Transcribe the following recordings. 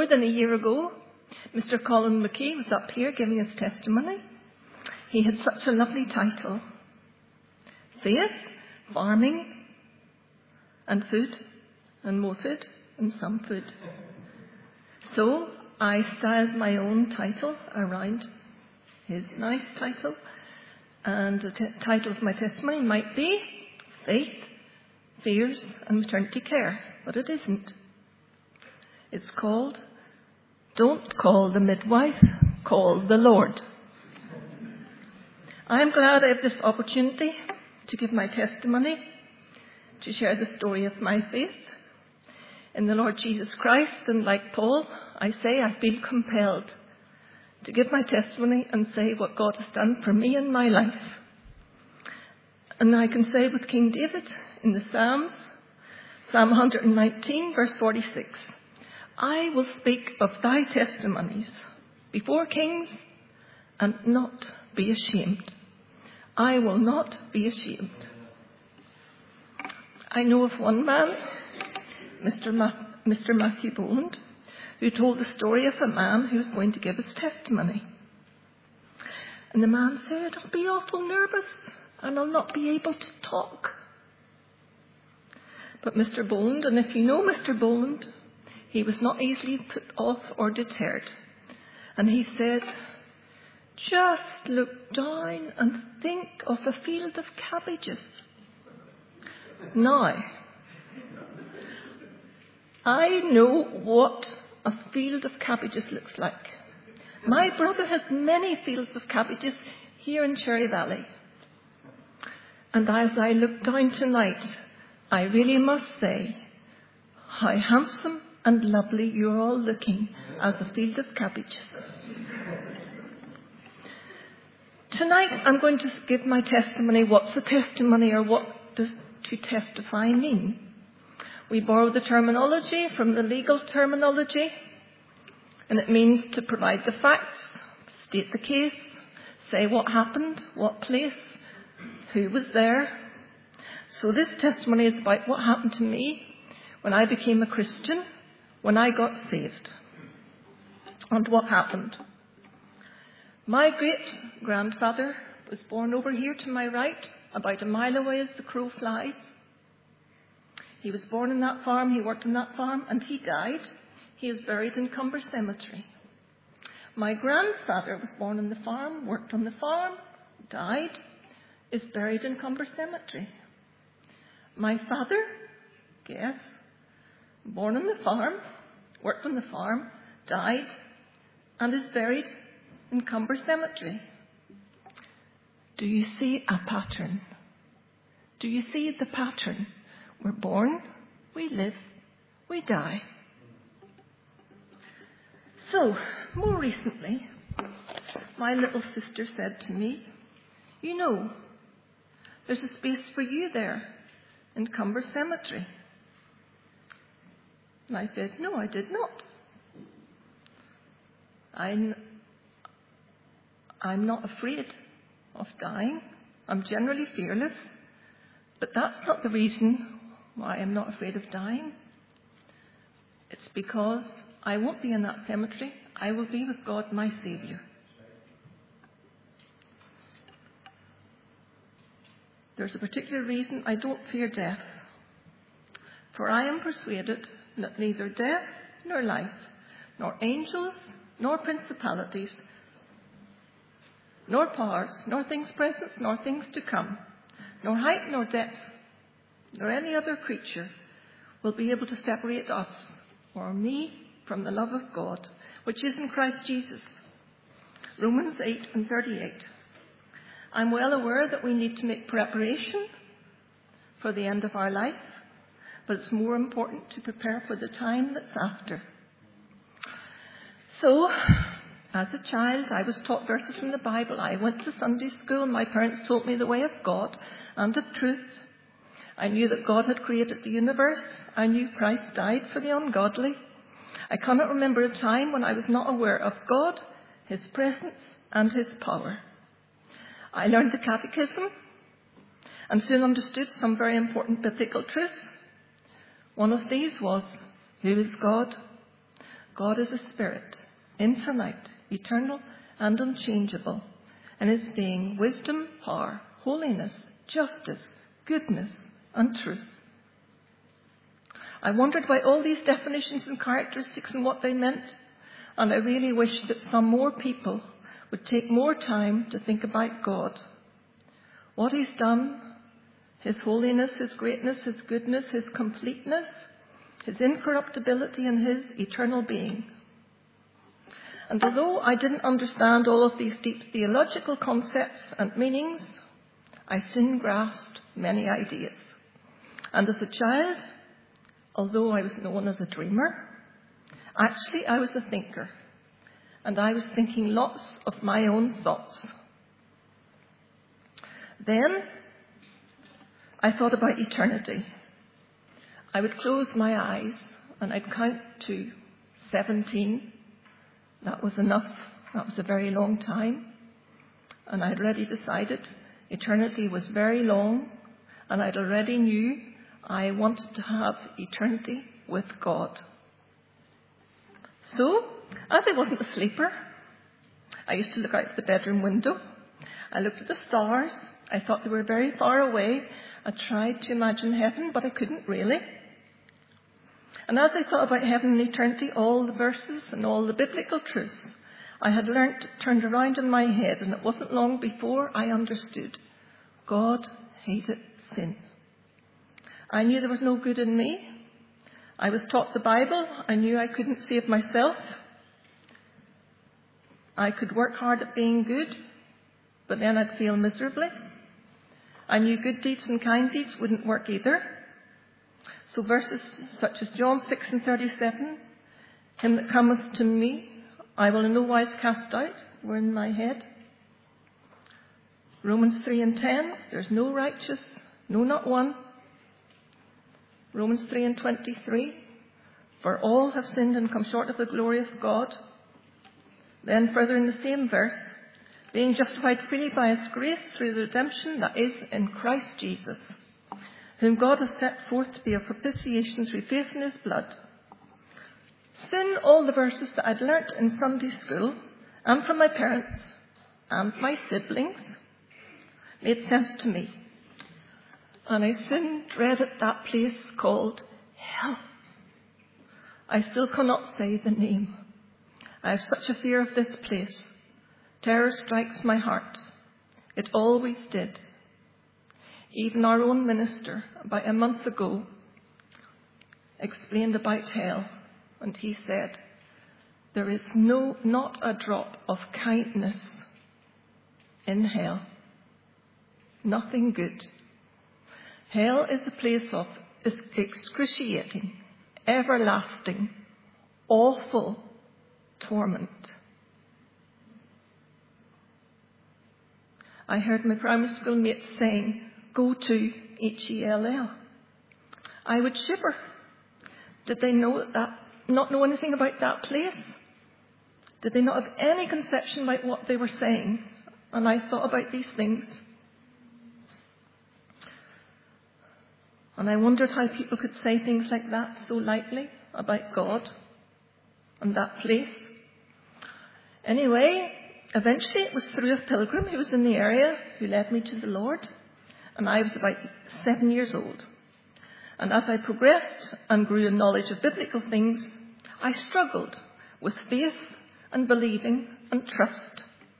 more than a year ago, Mr. Colin McKay was up here giving his testimony. He had such a lovely title: Faith, Farming, and Food, and more food, and some food. So I styled my own title around his nice title, and the title of my testimony might be Faith, Fears, and Maternity Care, but it isn't. It's called Don't Call the Midwife, Call the Lord. I'm glad I have this opportunity to give my testimony, to share the story of my faith in the Lord Jesus Christ. And like Paul, I say I feel compelled to give my testimony and say what God has done for me in my life. And I can say with King David in the Psalms, Psalm 119, verse 46, I will speak of thy testimonies before kings and not be ashamed. I will not be ashamed. I know of one man, Mr. Matthew Boland, who told the story of a man who was going to give his testimony. And the man said, I'll be awful nervous and I'll not be able to talk. But Mr. Boland, and if you know Mr. Boland, he was not easily put off or deterred. And he said, just look down and think of a field of cabbages. Now, I know what a field of cabbages looks like. My brother has many fields of cabbages here in Cherry Valley. And as I look down tonight, I really must say how handsome and lovely you're all looking as a field of cabbages. Tonight I'm going to give my testimony. What's a testimony, or what does to testify mean? We borrow the terminology from the legal terminology, and it means to provide the facts, state the case, say what happened, what place, who was there. So this testimony is about what happened to me when I became a Christian, when I got saved. And what happened? My great-grandfather was born over here to my right, about a mile away as the crow flies. He was born in that farm, he worked in that farm, and he died. He is buried in Cumber Cemetery. My grandfather was born on the farm, worked on the farm, died, is buried in Cumber Cemetery. My father, guess, born on the farm, worked on the farm, died, and is buried in Cumber Cemetery. Do you see a pattern? Do you see the pattern? We're born, we live, we die. So, more recently, my little sister said to me, you know, there's a space for you there in Cumber Cemetery. And I said, no, I did not. I'm not afraid of dying. I'm generally fearless. But that's not the reason why I'm not afraid of dying. It's because I won't be in that cemetery. I will be with God, my Saviour. There's a particular reason I don't fear death. For I am persuaded that neither death nor life, nor angels, nor principalities, nor powers, nor things present, nor things to come, nor height, nor depth, nor any other creature will be able to separate us or me from the love of God, which is in Christ Jesus. Romans 8:38. I'm well aware that we need to make preparation for the end of our life, but it's more important to prepare for the time that's after. So, as a child, I was taught verses from the Bible. I went to Sunday school. My parents taught me the way of God and of truth. I knew that God had created the universe. I knew Christ died for the ungodly. I cannot remember a time when I was not aware of God, his presence, and his power. I learned the catechism and soon understood some very important biblical truths. One of these was, who is God? God is a spirit, infinite, eternal, and unchangeable, in his being wisdom, power, holiness, justice, goodness, and truth. I wondered about all these definitions and characteristics and what they meant, and I really wish that some more people would take more time to think about God, what he's done, his holiness, his greatness, his goodness, his completeness, his incorruptibility, and his eternal being. And although I didn't understand all of these deep theological concepts and meanings, I soon grasped many ideas. And as a child, although I was known as a dreamer, actually I was a thinker. And I was thinking lots of my own thoughts. Then I thought about eternity. I would close my eyes and I'd count to 17. That was enough. That was a very long time. And I'd already decided eternity was very long, and I'd already knew I wanted to have eternity with God. So, as I wasn't a sleeper, I used to look out the bedroom window. I looked at the stars. I thought they were very far away. I tried to imagine heaven, but I couldn't really. And as I thought about heaven and eternity, all the verses and all the biblical truths I had learnt turned around in my head, and it wasn't long before I understood. God hated sin. I knew there was no good in me. I was taught the Bible. I knew I couldn't save myself. I could work hard at being good, but then I'd fail miserably. I knew good deeds and kind deeds wouldn't work either. So verses such as John 6:37, him that cometh to me, I will in no wise cast out, were in my head. Romans 3:10, there's no righteous, no not one. Romans 3:23, for all have sinned and come short of the glory of God. Then further in the same verse, being justified freely by his grace through the redemption that is in Christ Jesus, whom God has set forth to be a propitiation through faith in his blood. Soon all the verses that I'd learnt in Sunday school and from my parents and my siblings made sense to me. And I soon dreaded that place called hell. I still cannot say the name. I have such a fear of this place. Terror strikes my heart. It always did. Even our own minister, about a month ago, explained about hell, and he said, there is not a drop of kindness in hell. Nothing good. Hell is a place of excruciating, everlasting, awful torment. I heard my primary school mates saying, go to HELL. I would shiver. Did they not know anything about that place? Did they not have any conception about what they were saying? And I thought about these things. And I wondered how people could say things like that so lightly about God and that place. Anyway, eventually it was through a pilgrim who was in the area who led me to the Lord. And I was about 7 years old. And as I progressed and grew in knowledge of biblical things, I struggled with faith and believing and trust.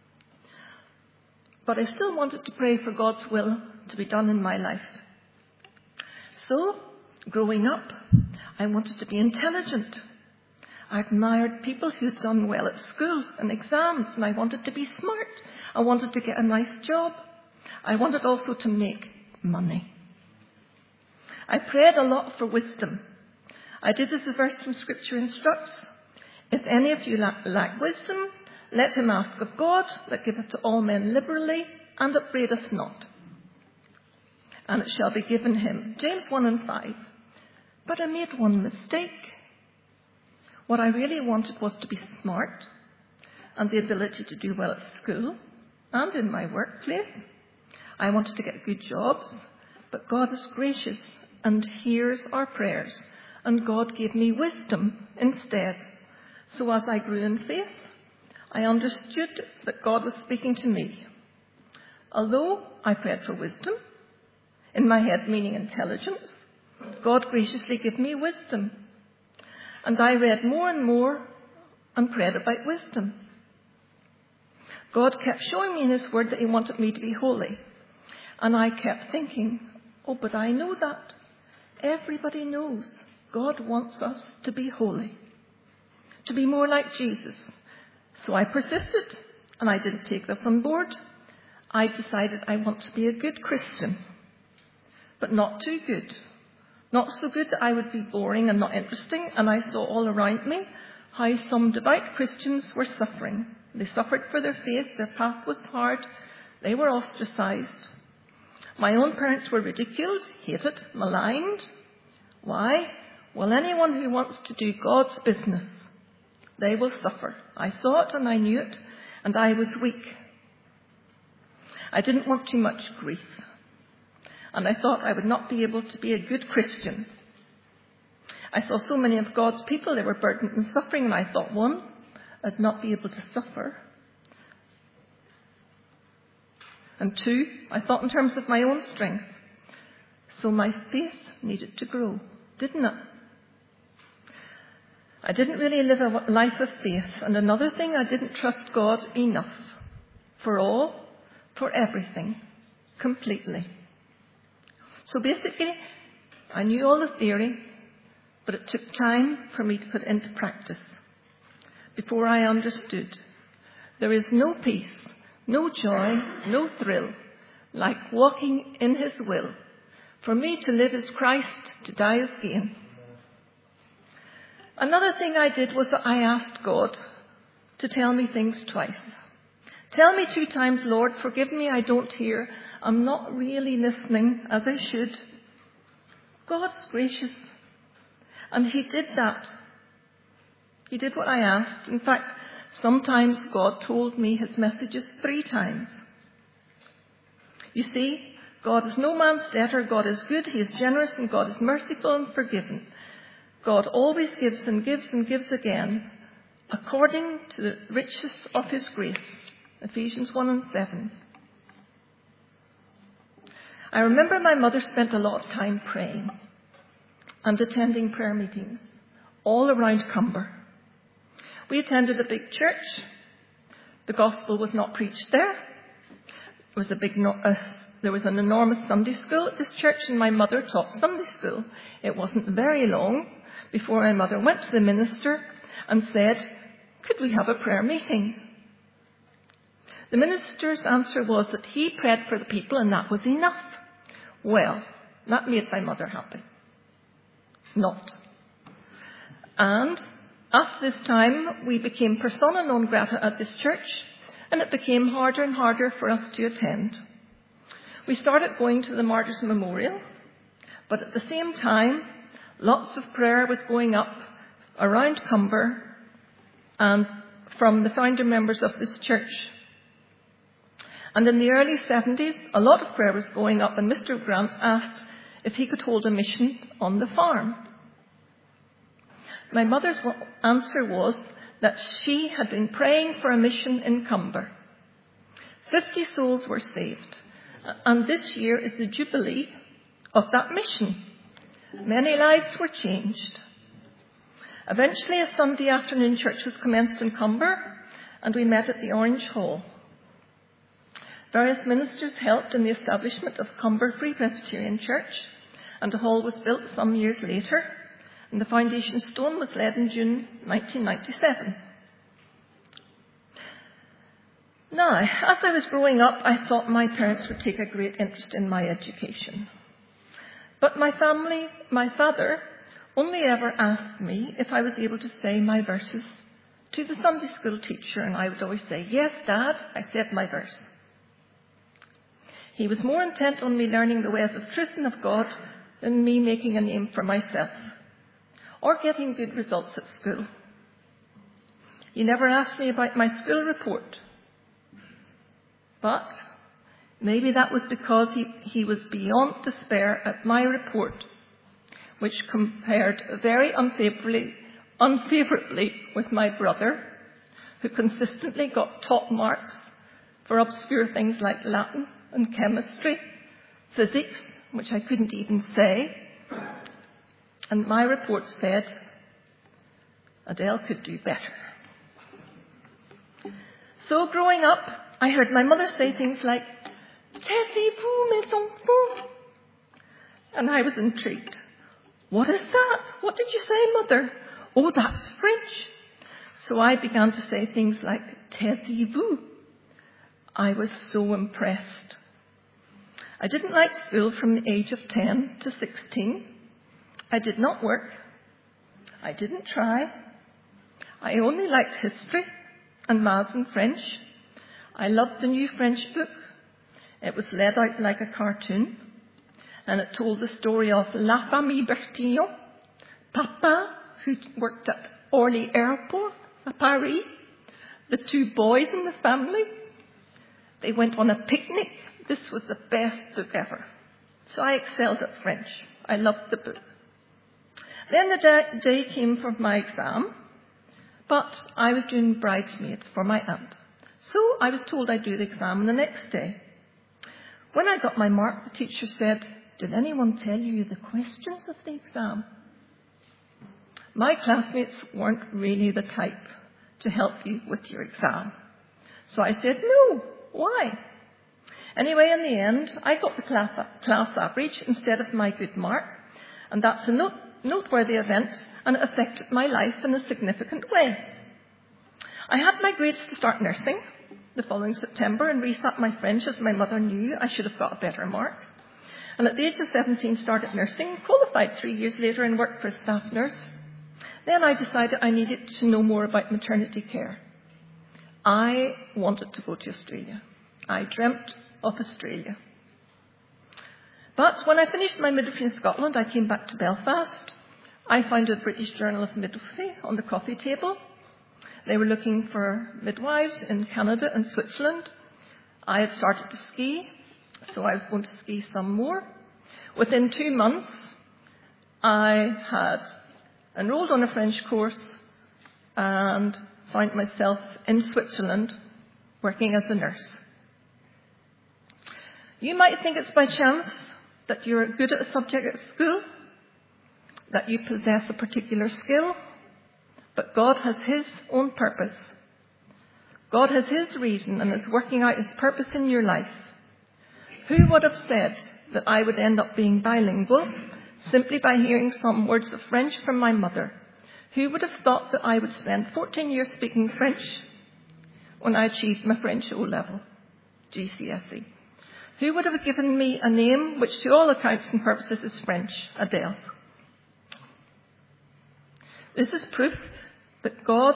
But I still wanted to pray for God's will to be done in my life. So, growing up, I wanted to be intelligent. I admired people who'd done well at school and exams, and I wanted to be smart. I wanted to get a nice job. I wanted also to make money. I prayed a lot for wisdom. I did as the verse from Scripture instructs. If any of you lack wisdom, let him ask of God, that giveth to all men liberally, and upbraideth not. And it shall be given him. James 1:5. But I made one mistake. What I really wanted was to be smart and the ability to do well at school and in my workplace. I wanted to get good jobs, but God is gracious and hears our prayers. And God gave me wisdom instead. So as I grew in faith, I understood that God was speaking to me. Although I prayed for wisdom, in my head meaning intelligence, God graciously gave me wisdom. And I read more and more and prayed about wisdom. God kept showing me in his word that he wanted me to be holy. And I kept thinking, oh, but I know that. Everybody knows God wants us to be holy, to be more like Jesus. So I persisted, and I didn't take this on board. I decided I want to be a good Christian, but not too good. Not so good that I would be boring and not interesting, and I saw all around me how some devout Christians were suffering. They suffered for their faith, their path was hard, they were ostracized. My own parents were ridiculed, hated, maligned. Why? Well, anyone who wants to do God's business, they will suffer. I saw it and I knew it, and I was weak. I didn't want too much grief, and I thought I would not be able to be a good Christian. I saw so many of God's people, they were burdened and suffering, and I thought, one, I'd not be able to suffer. And two, I thought in terms of my own strength. So my faith needed to grow, didn't it? I didn't really live a life of faith. And another thing, I didn't trust God enough for all, for everything, completely. So basically, I knew all the theory, but it took time for me to put it into practice before I understood. There is no peace, no joy, no thrill, like walking in his will. For me to live is Christ, to die is gain. Another thing I did was that I asked God to tell me things twice. Tell me 2 times, Lord, forgive me, I don't hear. I'm not really listening as I should. God's gracious. And he did that. He did what I asked. In fact, sometimes God told me his messages 3 times. You see, God is no man's debtor. God is good, he is generous, and God is merciful and forgiving. God always gives and gives and gives again, according to the riches of his grace. Ephesians 1:7. I remember my mother spent a lot of time praying and attending prayer meetings all around Cumber. We attended a big church. The gospel was not preached there. There was an enormous Sunday school at this church, and my mother taught Sunday school. It wasn't very long before my mother went to the minister and said, could we have a prayer meeting? The minister's answer was that he prayed for the people and that was enough. Well, that made my mother happy. Not. And after this time, we became persona non grata at this church, and it became harder and harder for us to attend. We started going to the Martyrs' Memorial, but at the same time, lots of prayer was going up around Cumber and from the founder members of this church. And in the early 70s, a lot of prayer was going up, and Mr. Grant asked if he could hold a mission on the farm. My mother's answer was that she had been praying for a mission in Cumber. 50 souls were saved, and this year is the jubilee of that mission. Many lives were changed. Eventually, a Sunday afternoon church was commenced in Cumber, and we met at the Orange Hall. Various ministers helped in the establishment of Cumber Free Presbyterian Church, and a hall was built some years later, and the foundation stone was laid in June 1997. Now, as I was growing up, I thought my parents would take a great interest in my education. But my father, only ever asked me if I was able to say my verses to the Sunday school teacher, and I would always say, yes, Dad, I said my verse. He was more intent on me learning the ways of truth and of God than me making a name for myself or getting good results at school. He never asked me about my school report. But maybe that was because he was beyond despair at my report, which compared very unfavourably unfavourably with my brother, who consistently got top marks for obscure things like Latin and chemistry, physics, which I couldn't even say. And my report said, Adele could do better. So growing up, I heard my mother say things like, Taisez-vous, mes enfants. And I was intrigued. What is that? What did you say, Mother? Oh, that's French. So I began to say things like, Taisez-vous. I was so impressed. I didn't like school from the age of 10 to 16. I did not work. I didn't try. I only liked history and maths and French. I loved the new French book. It was laid out like a cartoon, and it told the story of La Famille Bertillon, Papa, who worked at Orly Airport at Paris, the two boys in the family. They went on a picnic. This was the best book ever. So I excelled at French. I loved the book. Then the day came for my exam, but I was doing bridesmaid for my aunt. So I was told I'd do the exam the next day. When I got my mark, the teacher said, did anyone tell you the questions of the exam? My classmates weren't really the type to help you with your exam. So I said, no, why? Anyway, in the end, I got the class average instead of my good mark, and that's a noteworthy event, and it affected my life in a significant way. I had my grades to start nursing the following September and resat my French, as my mother knew I should have got a better mark. And at the age of 17, started nursing, qualified 3 years later and worked for a staff nurse. Then I decided I needed to know more about maternity care. I wanted to go to Australia. I dreamt of Australia. But when I finished my midwifery in Scotland, I came back to Belfast. I found a British Journal of Midwifery on the coffee table. They were looking for midwives in Canada and Switzerland. I had started to ski, so I was going to ski some more. Within 2 months, I had enrolled on a French course and found myself in Switzerland working as a nurse. You might think it's by chance that you're good at a subject at school, that you possess a particular skill, but God has His own purpose. God has His reason and is working out His purpose in your life. Who would have said that I would end up being bilingual simply by hearing some words of French from my mother? Who would have thought that I would spend 14 years speaking French when I achieved my French O-level, GCSE? Who would have given me a name which to all accounts and purposes is French, Adele? This is proof that God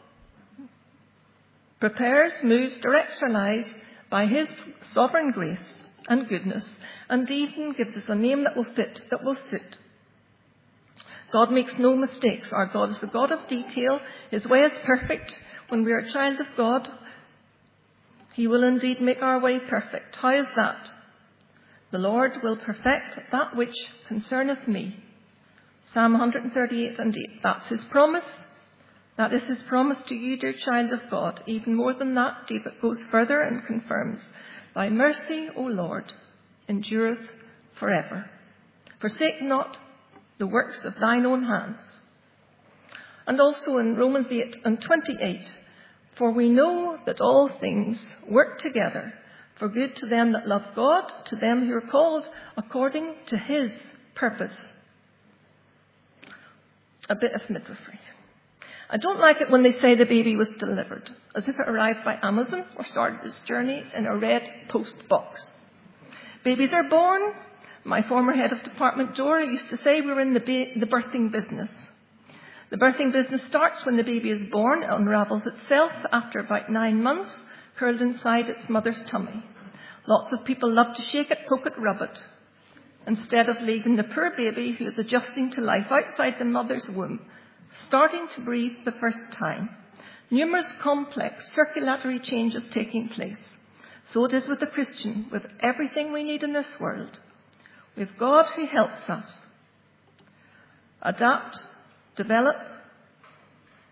prepares, moves, directs our lives by His sovereign grace and goodness, and even gives us a name that will fit, that will suit. God makes no mistakes. Our God is a God of detail. His way is perfect. When we are a child of God, He will indeed make our way perfect. How is that? The Lord will perfect that which concerneth me. Psalm 138 and 8. That's His promise. That is His promise to you, dear child of God. Even more than that, David goes further and confirms, Thy mercy, O Lord, endureth forever. Forsake not the works of Thine own hands. And also in Romans 8 and 28, for we know that all things work together for good to them that love God, to them who are called according to His purpose. A bit of midwifery. I don't like it when they say the baby was delivered, as if it arrived by Amazon or started its journey in a red post box. Babies are born. My former head of department, Dora, used to say we were in the birthing business. The birthing business starts when the baby is born. It unravels itself after about 9 months, curled inside its mother's tummy. Lots of people love to shake it, poke it, rub it, instead of leaving the poor baby who is adjusting to life outside the mother's womb, starting to breathe the first time. Numerous complex circulatory changes taking place. So it is with the Christian, with everything we need in this world. With God who helps us adapt, develop,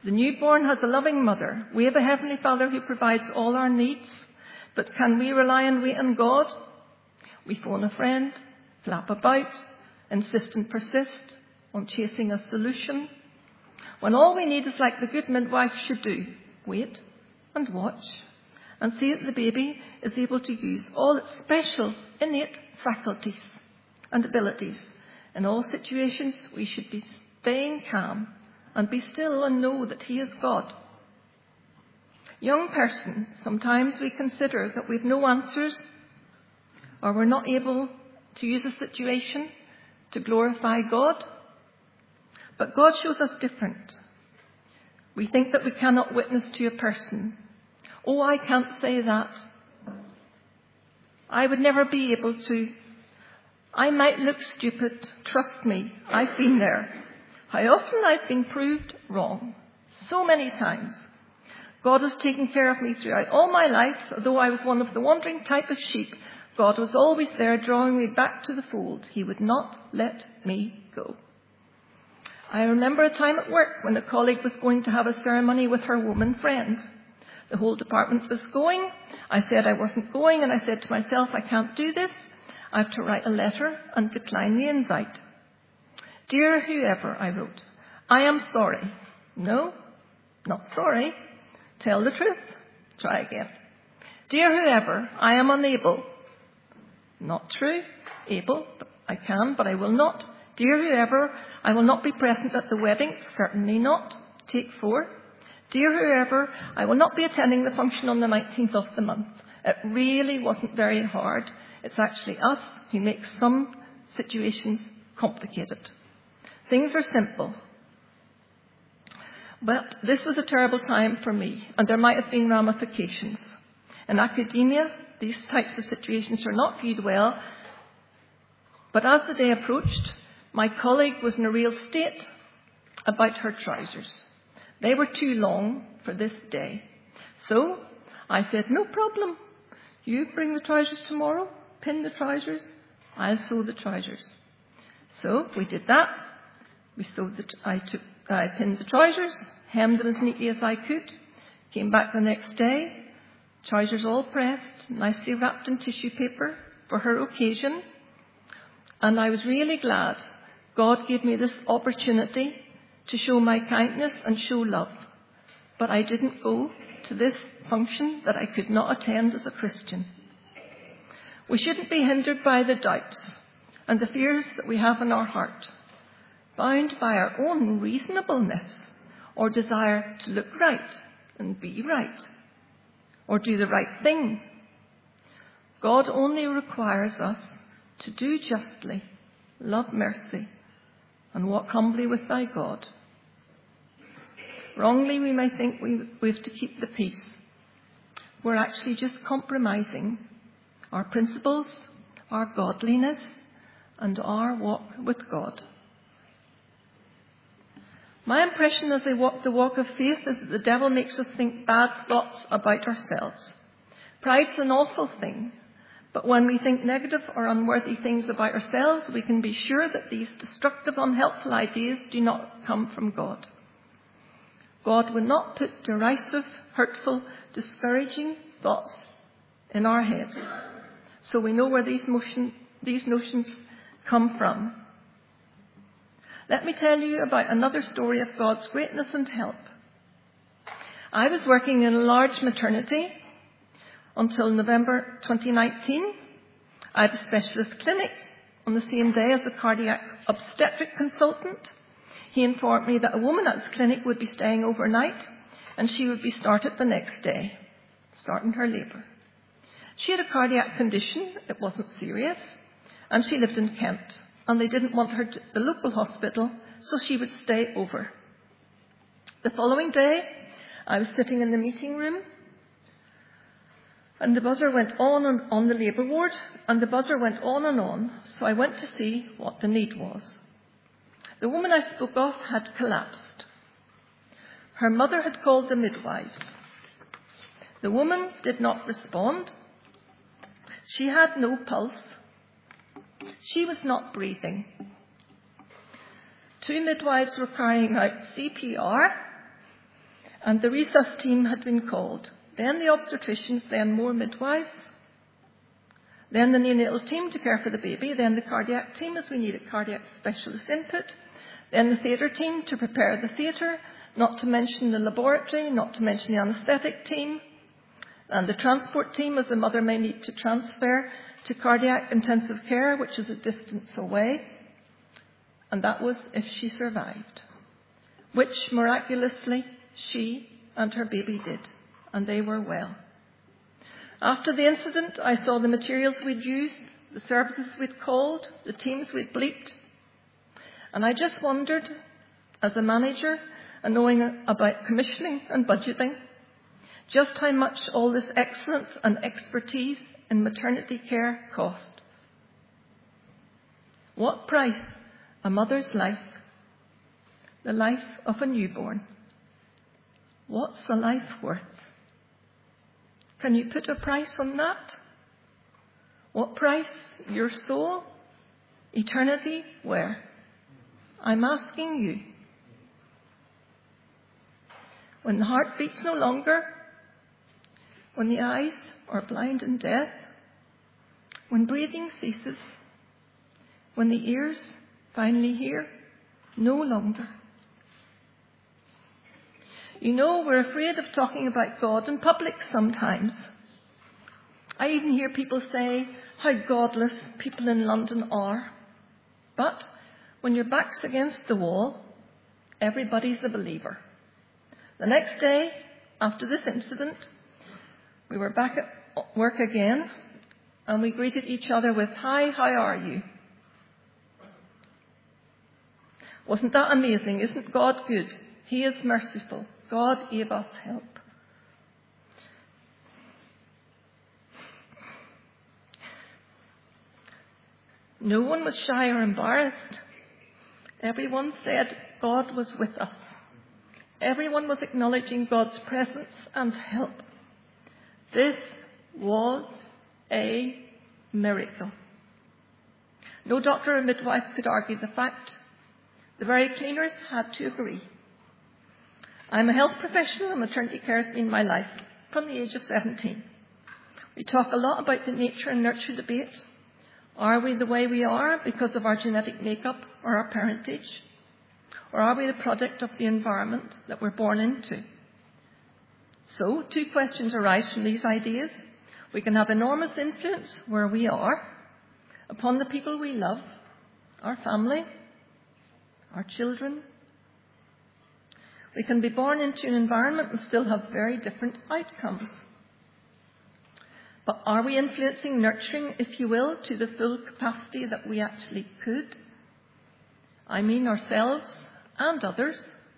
The newborn has a loving mother. We have a Heavenly Father who provides all our needs. But can we rely and wait on God? We phone a friend, flap about, insist and persist on chasing a solution, when all we need is like the good midwife should do, wait and watch and see that the baby is able to use all its special innate faculties and abilities. In all situations, we should be staying calm and be still and know that He is God. Young person, sometimes we consider that we've no answers or we're not able to use a situation to glorify God. But God shows us different. We think that we cannot witness to a person. Oh, I can't say that. I would never be able to. I might look stupid. Trust me, I've been there. How often I've been proved wrong. So many times. God has taken care of me throughout all my life. Although I was one of the wandering type of sheep, God was always there drawing me back to the fold. He would not let me go. I remember a time at work when a colleague was going to have a ceremony with her woman friend. The whole department was going. I said I wasn't going, and I said to myself, I can't do this. I have to write a letter and decline the invite. Dear whoever, I wrote, I am sorry. No, not sorry. Tell the truth. Try again. Dear whoever, I am unable. Not true. Able, I can, but I will not. Dear whoever, I will not be present at the wedding. Certainly not. Take 4. Dear whoever, I will not be attending the function on the 19th of the month. It really wasn't very hard. It's actually us who make some situations complicated. Things are simple. But this was a terrible time for me, and there might have been ramifications. In academia, these types of situations are not viewed well. But as the day approached, my colleague was in a real state about her trousers. They were too long for this day. So I said, no problem. You bring the trousers tomorrow, pin the trousers, I'll sew the trousers. So we did that. I pinned the trousers, hemmed them as neatly as I could, came back the next day, trousers all pressed, nicely wrapped in tissue paper for her occasion. And I was really glad God gave me this opportunity to show my kindness and show love. But I didn't go to this function that I could not attend as a Christian. We shouldn't be hindered by the doubts and the fears that we have in our heart, bound by our own reasonableness or desire to look right and be right or do the right thing. God only requires us to do justly, love mercy, and walk humbly with thy God. Wrongly, we may think we have to keep the peace. We're actually just compromising our principles, our godliness, and our walk with God. My impression as I walk the walk of faith is that the devil makes us think bad thoughts about ourselves. Pride's an awful thing. But when we think negative or unworthy things about ourselves, we can be sure that these destructive, unhelpful ideas do not come from God. God would not put derisive, hurtful, discouraging thoughts in our head. So we know where these notions come from. Let me tell you about another story of God's greatness and help. I was working in a large maternity until November 2019. I had a specialist clinic on the same day as a cardiac obstetric consultant. He informed me that a woman at his clinic would be staying overnight and she would be started the next day, starting her labour. She had a cardiac condition. It wasn't serious, and she lived in Kent, and they didn't want her to the local hospital, so she would stay over. The following day, I was sitting in the meeting room, and the buzzer went on the labour ward, and the buzzer went on, so I went to see what the need was. The woman I spoke of had collapsed. Her mother had called the midwives. The woman did not respond. She had no pulse. She was not breathing. 2 midwives were carrying out CPR, And the resus team had been called. Then the obstetricians, then more midwives. Then the neonatal team to care for the baby. Then the cardiac team as we needed cardiac specialist input. Then the theatre team to prepare the theatre, not to mention the laboratory, not to mention the anaesthetic team. And the transport team as the mother may need to transfer to cardiac intensive care, which is a distance away. And that was if she survived, which miraculously she and her baby did, and they were well. After the incident, I saw the materials we'd used, the services we'd called, the teams we'd bleeped, and I just wondered, as a manager and knowing about commissioning and budgeting, just how much all this excellence and expertise in maternity care cost. What price a mother's life, the life of a newborn? What's a life worth? Can you put a price on that? What price? Your soul? Eternity? Where? I'm asking you. When the heart beats no longer, when the eyes are blind and deaf, when breathing ceases, when the ears finally hear no longer. You know, we're afraid of talking about God in public sometimes. I even hear people say how godless people in London are. But when your back's against the wall, everybody's a believer. The next day, after this incident, we were back at work again, and we greeted each other with, "Hi, how are you?" Wasn't that amazing? Isn't God good? He is merciful. God gave us help. No one was shy or embarrassed. Everyone said God was with us. Everyone was acknowledging God's presence and help. This was a miracle. No doctor or midwife could argue the fact. The very cleaners had to agree. I'm a health professional and maternity care has been my life from the age of 17. We talk a lot about the nature and nurture debate. Are we the way we are because of our genetic makeup or our parentage? Or are we the product of the environment that we're born into? So, two questions arise from these ideas. We can have enormous influence where we are upon the people we love, our family, our children. We can be born into an environment and still have very different outcomes. But are we influencing, nurturing, if you will, to the full capacity that we actually could? I mean ourselves and others.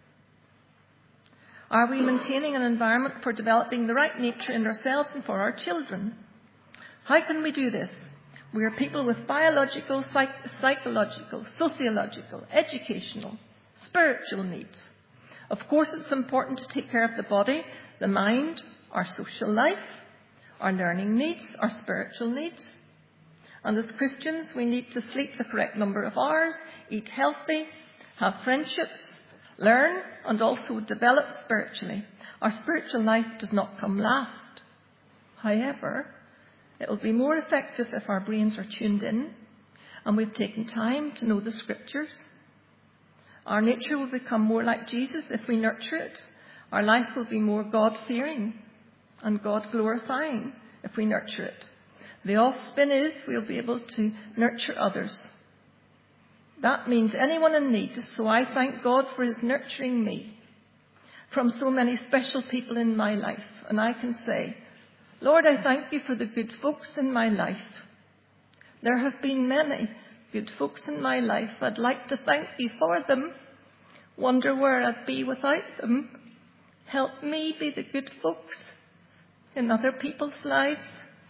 Are we maintaining an environment for developing the right nature in ourselves and for our children? How can we do this? We are people with biological, psychological, sociological, educational, spiritual needs. Of course, it's important to take care of the body, the mind, our social life, our learning needs, our spiritual needs. And as Christians, we need to sleep the correct number of hours, eat healthy, have friendships, learn, and also develop spiritually. Our spiritual life does not come last. However, it will be more effective if our brains are tuned in and we've taken time to know the scriptures. Our nature will become more like Jesus if we nurture it. Our life will be God-fearing and God-glorifying if we nurture it. The off-spin is we'll be able to nurture others. That means anyone in need. So I thank God for his nurturing me from so many special people in my life. And I can say, Lord, I thank you for the good folks in my life. There have been many good folks in my life. I'd like to thank you for them. Wonder where I'd be without them. Help me be the good folks in other people's lives.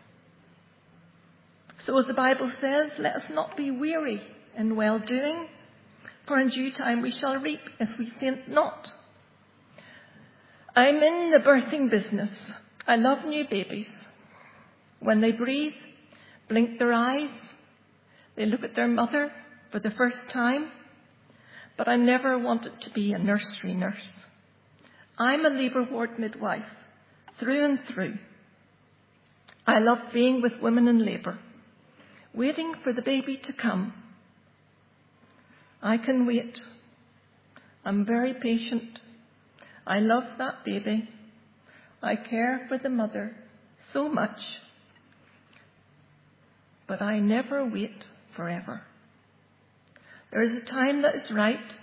So as the Bible says, let us not be weary in well-doing, for in due time we shall reap if we faint not. I'm in the birthing business. I love new babies. When they breathe, blink their eyes, they look at their mother for the first time. But I never wanted to be a nursery nurse. I'm a labour ward midwife, through and through. I love being with women in labour, waiting for the baby to come. I can wait. I'm very patient. I love that baby. I care for the mother so much. But I never wait forever. There is a time that is right.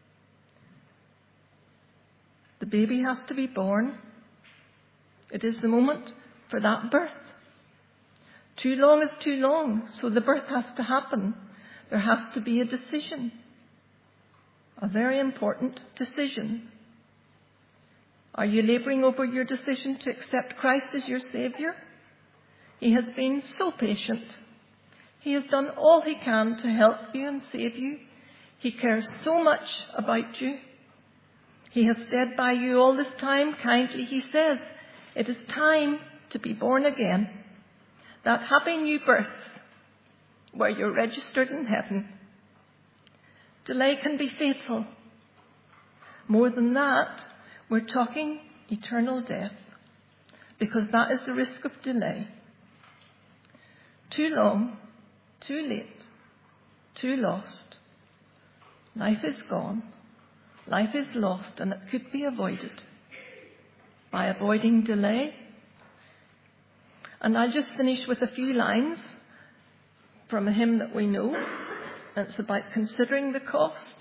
The baby has to be born. It is the moment for that birth. Too long is too long, so the birth has to happen. There has to be a decision. A very important decision. Are you labouring over your decision to accept Christ as your Saviour? He has been so patient. He has done all he can to help you and save you. He cares so much about you. He has stayed by you all this time. Kindly he says, it is time to be born again. That happy new birth where you're registered in heaven. Delay can be fatal. More than that, we're talking eternal death, because that is the risk of delay. Too long, too late, too lost. Life is gone. Life is lost, and it could be avoided by avoiding delay. And I'll just finish with a few lines from a hymn that we know. And it's about considering the cost.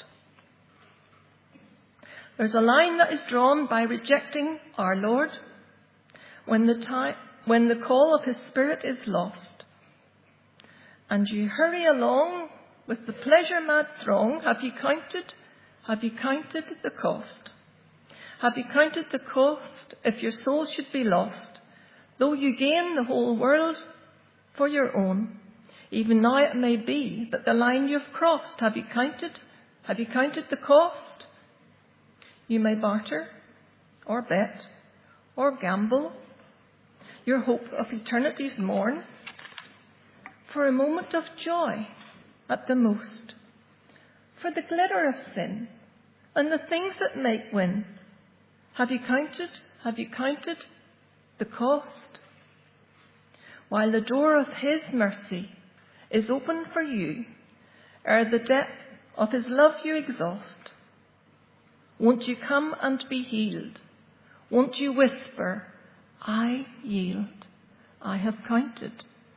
There's a line that is drawn by rejecting our Lord when the call of his Spirit is lost. And you hurry along with the pleasure-mad throng. Have you counted the cost? Have you counted the cost if your soul should be lost, though you gain the whole world for your own? Even now it may be that the line you've crossed, have you counted the cost? You may barter, or bet, or gamble your hope of eternity's morn for a moment of joy at the most, for the glitter of sin and the things that make win. Have you counted the cost? While the door of his mercy is open for you, ere the depth of his love you exhaust, won't you come and be healed? Won't you whisper, I yield. I have counted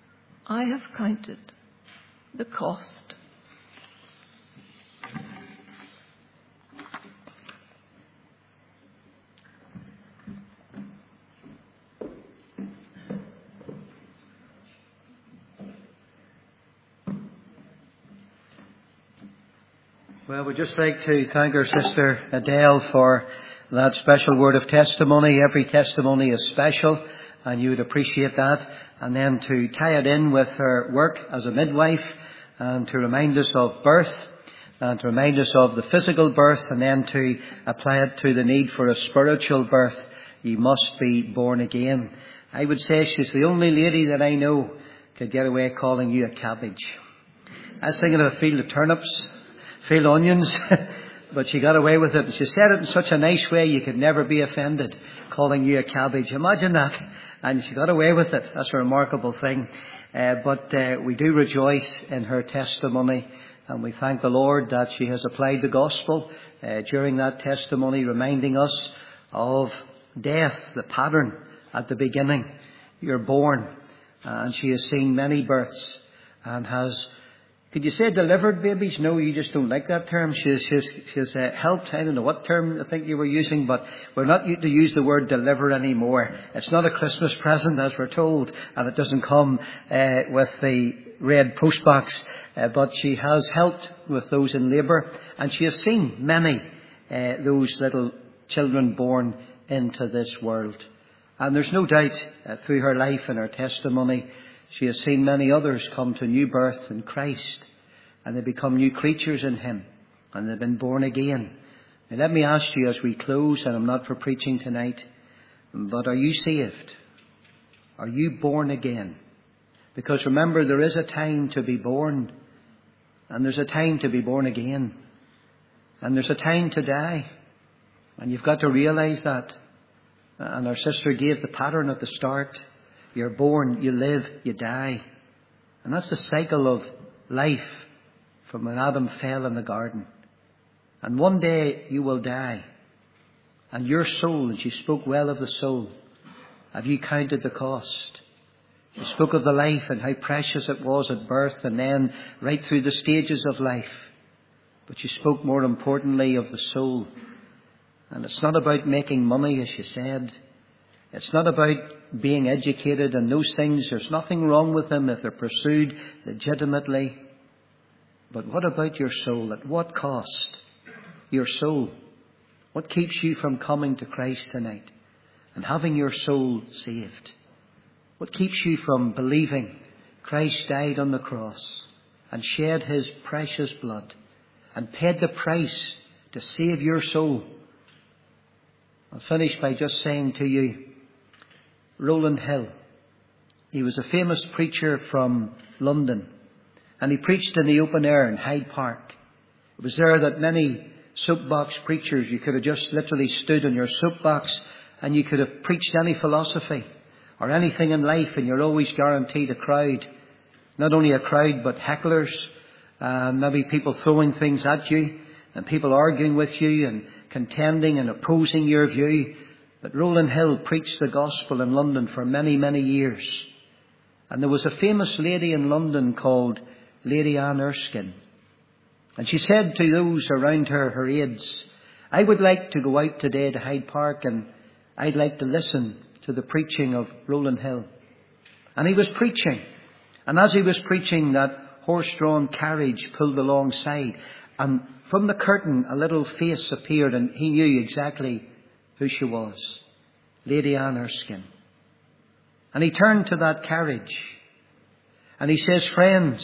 the cost. Well, we'd just like to thank our sister Adele for that special word of testimony. Every testimony is special, and you would appreciate that. And then to tie it in with her work as a midwife, and to remind us of birth, and to remind us of the physical birth, and then to apply it to the need for a spiritual birth. You must be born again. I would say she's the only lady that I know could get away calling you a cabbage. I was thinking of a field of turnips, field of onions, but she got away with it. And she said it in such a nice way you could never be offended, calling you a cabbage. Imagine that. And she got away with it. That's a remarkable thing. But we do rejoice in her testimony, and we thank the Lord that she has applied the gospel during that testimony, reminding us of death, the pattern at the beginning. You're born. And she has seen many births and has, could you say delivered babies? No, you just don't like that term. She's helped. I don't know what term I think you were using, but we're not to use the word deliver anymore. It's not a Christmas present, as we're told, and it doesn't come with the red postbox. But she has helped with those in labour, and she has seen many those little children born into this world. And there's no doubt through her life and her testimony, she has seen many others come to new birth in Christ, and they become new creatures in him, and they've been born again. Now let me ask you as we close, and I'm not for preaching tonight, but are you saved? Are you born again? Because remember, there is a time to be born, and there's a time to be born again, and there's a time to die. And you've got to realize that. And our sister gave the pattern at the start. You're born, you live, you die. And that's the cycle of life from when Adam fell in the garden. And one day you will die. And your soul, and she spoke well of the soul, have you counted the cost? She spoke of the life and how precious it was at birth and then right through the stages of life. But she spoke more importantly of the soul. And it's not about making money, as she said. It's not about being educated and those things. There's nothing wrong with them if they're pursued legitimately. But what about your soul? At what cost? Your soul. What keeps you from coming to Christ tonight and having your soul saved? What keeps you from believing Christ died on the cross and shed his precious blood and paid the price to save your soul? I'll finish by just saying to you, Rowland Hill, he was a famous preacher from London, and he preached in the open air in Hyde Park. It was there that many soapbox preachers, you could have just literally stood on your soapbox and you could have preached any philosophy or anything in life, and you're always guaranteed a crowd. Not only a crowd, but hecklers, maybe people throwing things at you and people arguing with you and contending and opposing your view. But Rowland Hill preached the gospel in London for many, many years. And there was a famous lady in London called Lady Anne Erskine. And she said to those around her, her aides, I would like to go out today to Hyde Park and I'd like to listen to the preaching of Rowland Hill. And he was preaching. And as he was preaching, that horse-drawn carriage pulled alongside. And from the curtain, a little face appeared, and he knew exactly who she was. Lady Anne Erskine. And he turned to that carriage and he says, friends,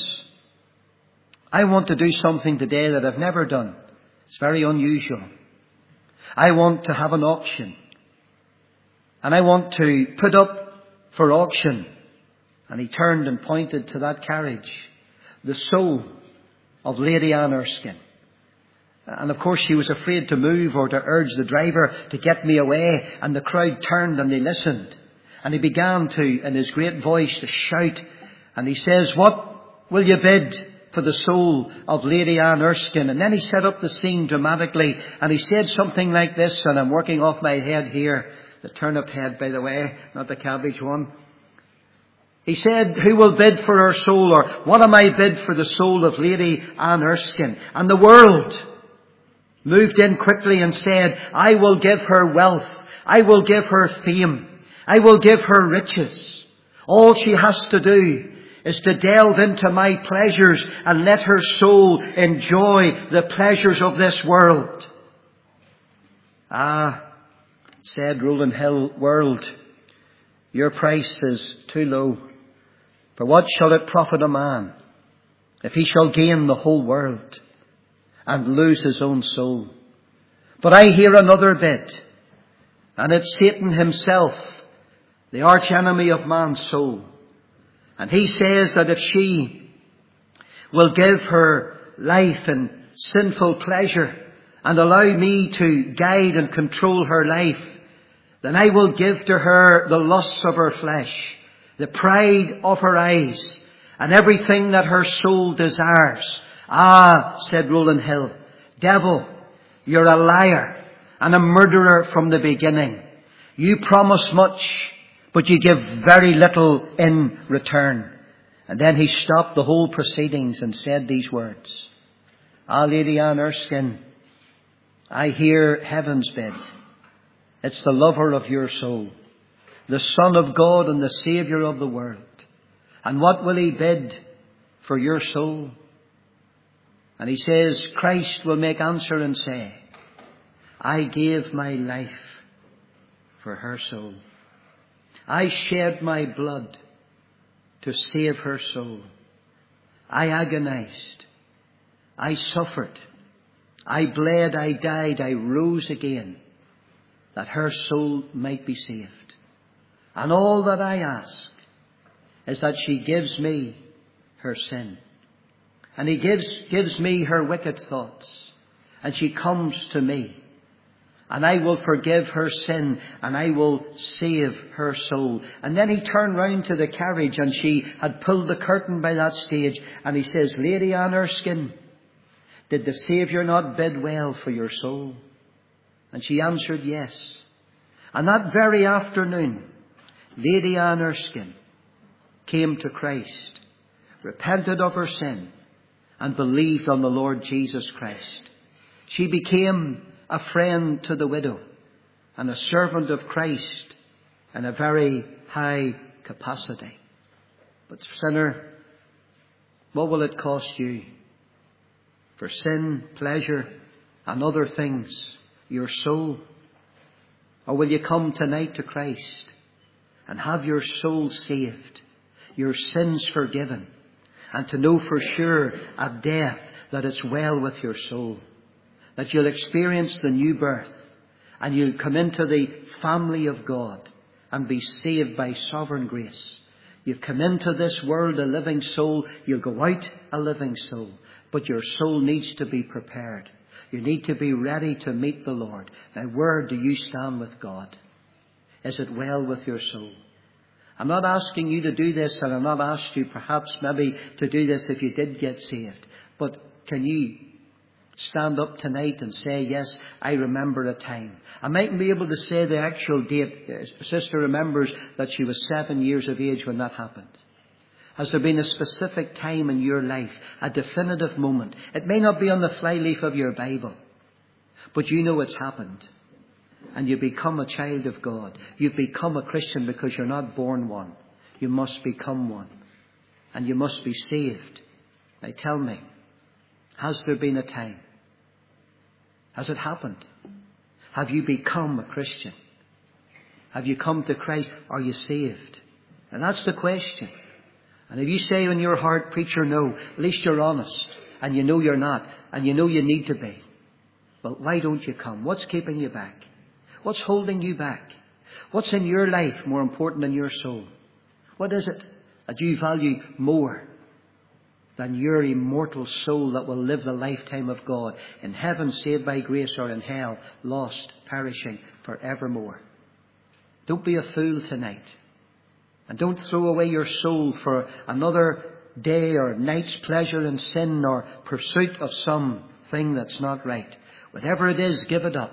I want to do something today that I've never done. It's very unusual. I want to have an auction. And I want to put up for auction. And he turned and pointed to that carriage, the soul of Lady Anne Erskine. And of course she was afraid to move or to urge the driver to get me away. And the crowd turned and they listened. And he began to, in his great voice, to shout. And he says, what will you bid for the soul of Lady Anne Erskine? And then he set up the scene dramatically. And he said something like this, and I'm working off my head here. The turnip head, by the way, not the cabbage one. He said, who will bid for her soul? Or what am I bid for the soul of Lady Anne Erskine? And the world moved in quickly and said, I will give her wealth. I will give her fame. I will give her riches. All she has to do is to delve into my pleasures and let her soul enjoy the pleasures of this world. Ah, said Rowland Hill, world, your price is too low. For what shall it profit a man if he shall gain the whole world and lose his own soul? But I hear another bid, and it's Satan himself, the arch enemy of man's soul. And he says that if she will give her life in sinful pleasure and allow me to guide and control her life, then I will give to her the lusts of her flesh, the pride of her eyes, and everything that her soul desires. Ah, said Rowland Hill, devil, you're a liar and a murderer from the beginning. You promise much, but you give very little in return. And then he stopped the whole proceedings and said these words. Ah, Lady Anne Erskine, I hear heaven's bid. It's the lover of your soul, the Son of God and the Saviour of the world. And what will he bid for your soul? And he says, Christ will make answer and say, I gave my life for her soul. I shed my blood to save her soul. I agonized. I suffered. I bled. I died. I rose again that her soul might be saved. And all that I ask is that she gives me her sin. And he gives me her wicked thoughts. And she comes to me. and I will forgive her sin, and I will save her soul. And then he turned round to the carriage, and she had pulled the curtain by that stage, and he says, Lady Anne Erskine, did the Saviour not bid well for your soul? And she answered yes. And that very afternoon, Lady Anne Erskine came to Christ, repented of her sin, and believed on the Lord Jesus Christ. She became a friend to the widow and a servant of Christ in a very high capacity. But sinner, what will it cost you? For sin, pleasure, and other things, your soul? Or will you come tonight to Christ and have your soul saved, your sins forgiven, and to know for sure at death that it's well with your soul, that you'll experience the new birth, and you'll come into the family of God and be saved by sovereign grace. You've come into this world a living soul, you'll go out a living soul, but your soul needs to be prepared. You need to be ready to meet the Lord. Now, where do you stand with God? Is it well with your soul? I'm not asking you to do this, and I'm not asking you perhaps maybe to do this if you did get saved. But can you stand up tonight and say, yes, I remember a time? I mightn't be able to say the actual date. Sister remembers that she was 7 years of age when that happened. Has there been a specific time in your life, a definitive moment? It may not be on the flyleaf of your Bible, but you know it's happened. And you become a child of God. You become a Christian because you're not born one. You must become one. And you must be saved. Now tell me, has there been a time? Has it happened? Have you become a Christian? Have you come to Christ? Are you saved? And that's the question. And if you say in your heart, preacher, no, at least you're honest. And you know you're not. And you know you need to be. Well, why don't you come? What's keeping you back? What's holding you back? What's in your life more important than your soul? What is it that you value more than your immortal soul that will live the lifetime of God in heaven, saved by grace, or in hell, lost, perishing forevermore? Don't be a fool tonight. And don't throw away your soul for another day or night's pleasure in sin or pursuit of something that's not right. Whatever it is, give it up.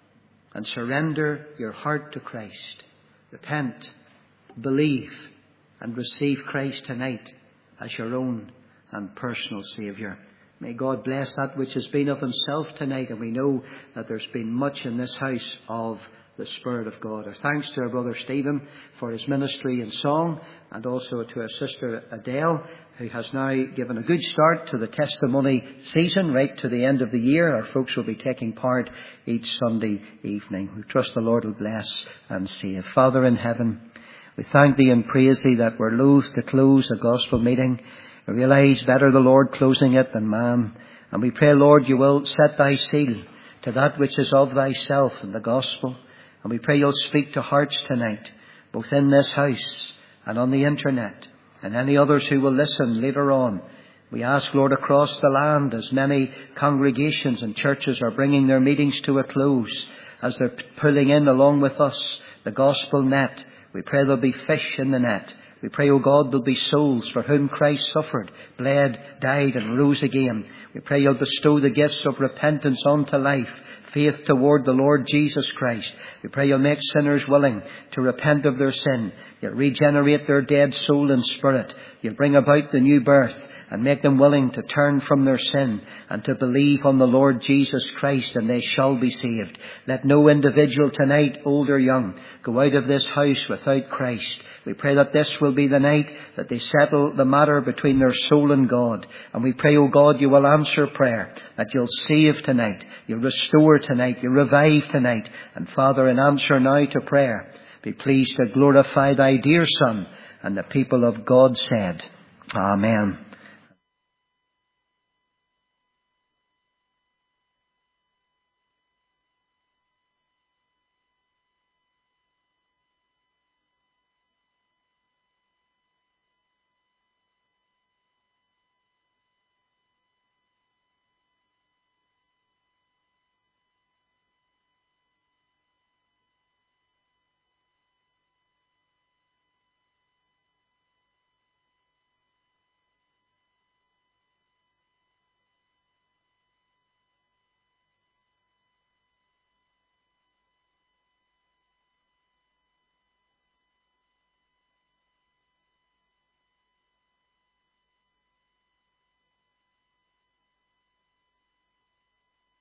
And surrender your heart to Christ. Repent, believe, and receive Christ tonight as your own and personal Saviour. May God bless that which has been of Himself tonight. And we know that there's been much in this house of the Spirit of God. Our thanks to our brother Stephen for his ministry and song, and also to our sister Adele, who has now given a good start to the testimony season right to the end of the year. Our folks will be taking part each Sunday evening. We trust the Lord will bless and save. Father in heaven, we thank Thee and praise Thee that we're loath to close a gospel meeting. We realise better the Lord closing it than man. And we pray, Lord, You will set Thy seal to that which is of Thyself in the gospel. And we pray You'll speak to hearts tonight, both in this house and on the internet, and any others who will listen later on. We ask, Lord, across the land, as many congregations and churches are bringing their meetings to a close, as they're pulling in along with us the gospel net, we pray there'll be fish in the net. We pray, O God, there'll be souls for whom Christ suffered, bled, died, and rose again. We pray You'll bestow the gifts of repentance unto life, faith toward the Lord Jesus Christ. We pray You'll make sinners willing to repent of their sin. You'll regenerate their dead soul and spirit. You'll bring about the new birth and make them willing to turn from their sin and to believe on the Lord Jesus Christ, and they shall be saved. Let no individual tonight, old or young, go out of this house without Christ. We pray that this will be the night that they settle the matter between their soul and God. And we pray, O God, You will answer prayer, that You'll save tonight, You'll restore tonight, You'll revive tonight. And Father, in answer now to prayer, be pleased to glorify Thy dear Son. And the people of God said, Amen.